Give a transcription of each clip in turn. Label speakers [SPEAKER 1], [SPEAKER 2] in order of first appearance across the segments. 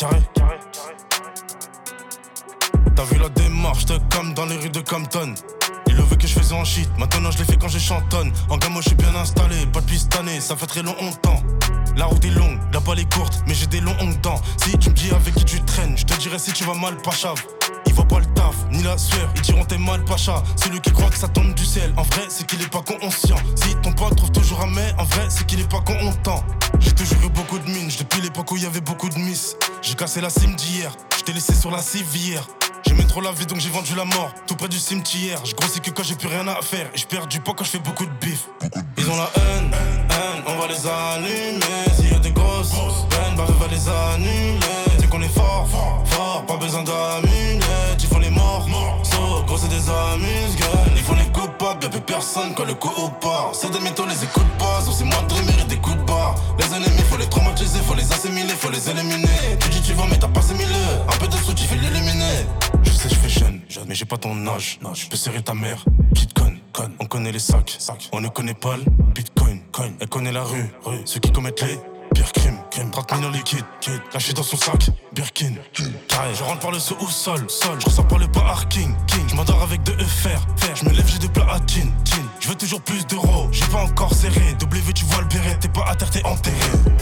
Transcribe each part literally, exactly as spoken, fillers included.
[SPEAKER 1] carré. T'as vu la démarche, t'es comme dans les rues de Compton. Il le veut que je faisais en shit, maintenant je l'ai fait quand je chantonne. En gamme, je suis bien installé, pas depuis cette année, ça fait très longtemps. La route est longue, la balle est courte, mais j'ai des longs dents. Si tu me dis avec qui tu traînes, je te dirai si tu vas mal, Pacha. Ils voient pas le taf, ni la sueur, ils diront t'es mal, Pacha. Celui qui croit que ça tombe du ciel, en vrai c'est qu'il est pas conscient. Si ton pote trouve toujours un mais, en vrai c'est qu'il est pas content. J'ai toujours eu beaucoup de mines, depuis l'époque où il y avait beaucoup de miss. J'ai cassé la cime d'hier, je t'ai laissé sur la civière. J'aimais trop la vie donc j'ai vendu la mort, tout près du cimetière. Je grossis que quand j'ai plus rien à faire, et je perds du poids quand je fais beaucoup de bif. Ils ont la haine, haine, on va les allumer. S'il y a des grosses peines, bah on va les annuler. C'est qu'on est fort, fort, pas besoin d'amulettes. Ils font les morts, so, gros c'est des amuse-gueules. Ils font les coupables, y'a plus personne quand le coup au part. C'est des mythos, les écoute pas, sauf c'est moi de mérite des coups de barre. Les ennemis, faut les traumatiser, faut les assimiler, faut les éliminer. Tu dis tu vas mais t'as pas similé, un peu de sous tu fais l'éliminer. Je sais je fais jeune, jeune, mais j'ai pas ton âge. Je peux serrer ta mère, Bitcoin, con. On connaît les sacs, sacs. On ne connaît pas le Bitcoin, coin. Elle connaît la rue, rue. Ceux qui commettent les pires crimes, crimes. trente millions liquide, kid. Caché dans son sac, Birkin, carré. Je rentre par le sous-sol, sol. Je ressors par le parking, king. Je m'endors avec de E fer, fer. Je me lève, j'ai de platine, tin. Je veux toujours plus d'euros, j'ai pas encore serré. W, tu vois le béret, t'es pas à terre, t'es enterré.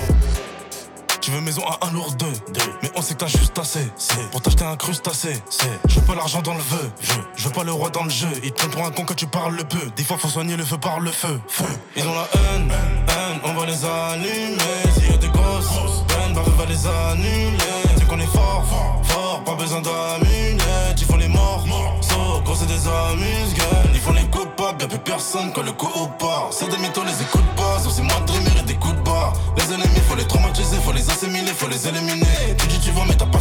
[SPEAKER 1] Tu veux maison à un lourd deux, mais on sait que t'as juste assez. C'est pour t'acheter un crustacé. C'est je veux pas l'argent dans le vœu, je, je veux pas le roi dans le jeu. Ils te prennent pour un con quand tu parles le peu. Des fois faut soigner le feu par le feu. Feu. Ils ont la haine, haine, on va les allumer. S'il y a des grosses peines, bah on va les annuler. C'est qu'on est fort, fort, pas besoin d'amulettes. Ils font les morts, so, gros c'est des amuse-gueules. Ils font les coupables, y'a plus personne quand le coup au part. C'est des mythos, les écoute pas, sauf c'est moi de mérite des coups de barre. Les ennemis, faut les traumatiser, faut les assimiler, faut les éliminer. Tu dis tu vas mais t'as pas